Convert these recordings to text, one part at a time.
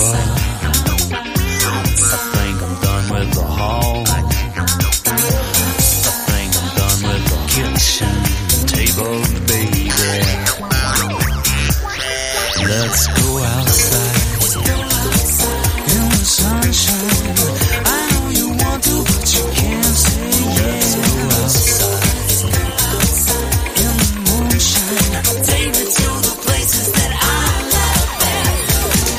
sofa. I think I'm done with the hall. I think I'm done with the kitchen table, baby. Let's go outside in the sunshine. I know you want to, but you can't say yes. Let's go outside in the moonshine. Take me to the places that I love best.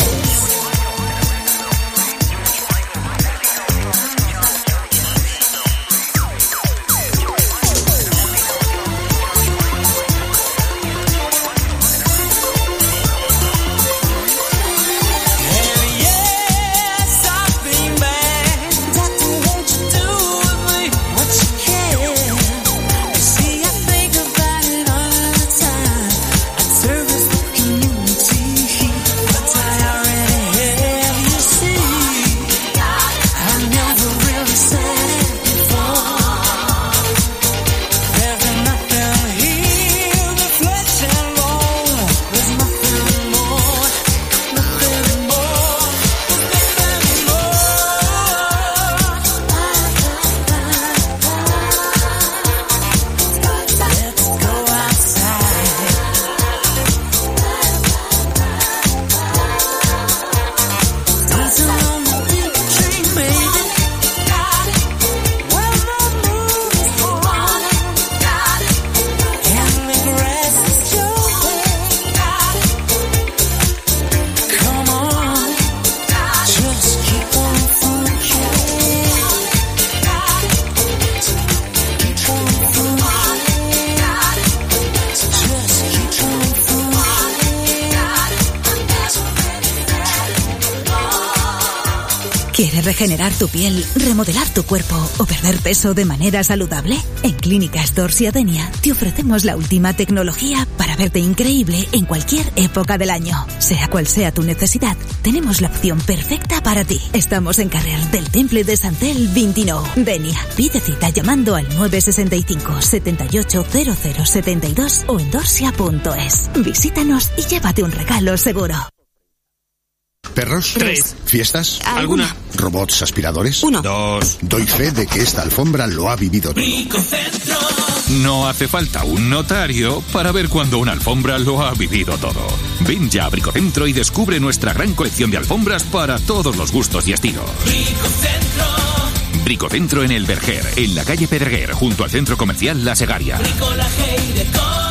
¿Quieres regenerar tu piel, remodelar tu cuerpo o perder peso de manera saludable? En Clínicas Dorsia Denia te ofrecemos la última tecnología para verte increíble en cualquier época del año. Sea cual sea tu necesidad, tenemos la opción perfecta para ti. Estamos en Carrer del Temple de Santel 29, Denia. Pide cita llamando al 965 78 0072 o en dorsia.es. Visítanos y llévate un regalo seguro. ¿Perros? 3. ¿Fiestas? ¿Alguna? ¿Robots aspiradores? 1. 2. Doy fe de que esta alfombra lo ha vivido todo. Bricocentro. No hace falta un notario para ver cuando una alfombra lo ha vivido todo. Ven ya a Bricocentro y descubre nuestra gran colección de alfombras para todos los gustos y estilos. Bricocentro. Bricocentro en El Verger, en la calle Pedreguer, junto al centro comercial La Segaria. Bricolaje y decoración.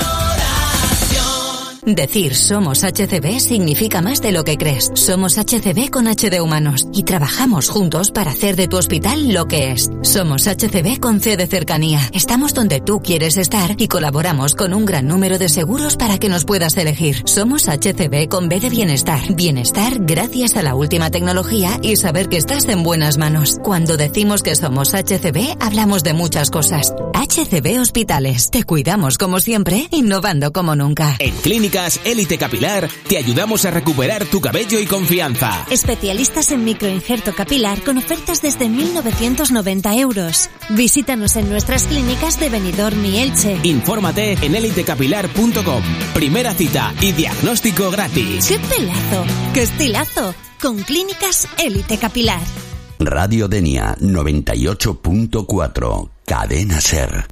Decir somos HCB significa más de lo que crees. Somos HCB con H de humanos y trabajamos juntos para hacer de tu hospital lo que es. Somos HCB con C de cercanía. Estamos donde tú quieres estar y colaboramos con un gran número de seguros para que nos puedas elegir. Somos HCB con B de bienestar. Bienestar gracias a la última tecnología y saber que estás en buenas manos. Cuando decimos que somos HCB, hablamos de muchas cosas. HCB Hospitales. Te cuidamos como siempre, innovando como nunca. En Clínicas Élite Capilar te ayudamos a recuperar tu cabello y confianza. Especialistas en microinjerto capilar con ofertas desde 1.990 euros. Visítanos en nuestras clínicas de Benidorm y Elche. Infórmate en elitecapilar.com. Primera cita y diagnóstico gratis. ¡Qué pelazo! ¡Qué estilazo! Con Clínicas Élite Capilar. Radio Denia 98.4. Cadena Ser.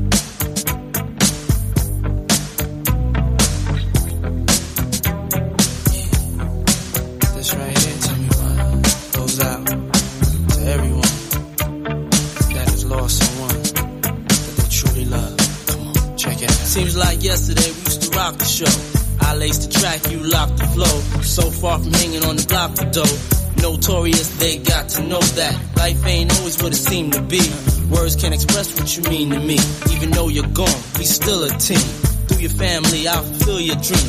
Seems like yesterday we used to rock the show. I laced the track, you locked the flow. So far from hanging on the block for dough. Notorious, they got to know that life ain't always what it seemed to be. Words can't express what you mean to me. Even though you're gone, we still a team. Through your family, I'll fulfill your dream.